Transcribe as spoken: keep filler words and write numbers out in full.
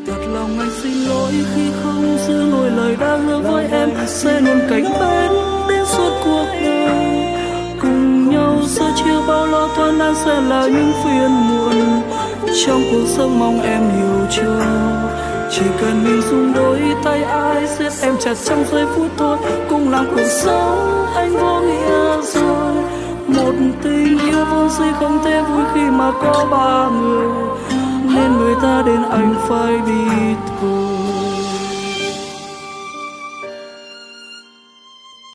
thật lòng anh xin lỗi khi không giữ nổi lời đã hứa với em sẽ luôn cạnh bên đến suốt cuộc đời. Cùng nhau sớt chia bao lo toan nan sẽ là những phiền muộn trong cuộc sống, mong em hiểu cho. Chỉ cần mình dùng đôi tay ai siết em chặt trong giây phút thôi, cũng làm cuộc sống anh vô nghĩa rồi. Một tình yêu vốn dĩ không thể vui khi mà có ba người, nên người ta đến anh phải đi thôi.